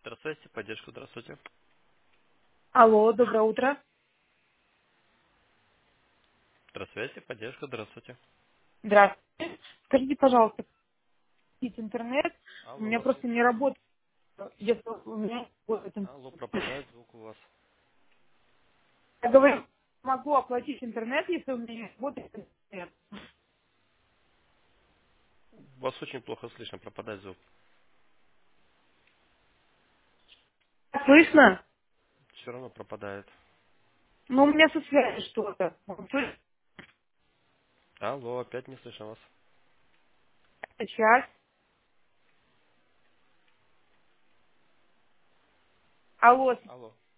Здравствуйте, поддержку, здравствуйте. Алло, доброе утро. Здравствуйте, поддержка, здравствуйте. Здравствуйте. Скажите, пожалуйста, есть интернет? У Алло, меня вас просто не слушаю. работает. Если у меня не работает Алло, интернет. пропадает звук у вас. Я говорю, могу оплатить интернет, если у меня не работает интернет. Вас очень плохо слышно, пропадает звук. Слышно? Все равно пропадает. Ну, у меня со связью что-то. Слышно Алло, опять не слышно вас. сейчас. Алло, Алло.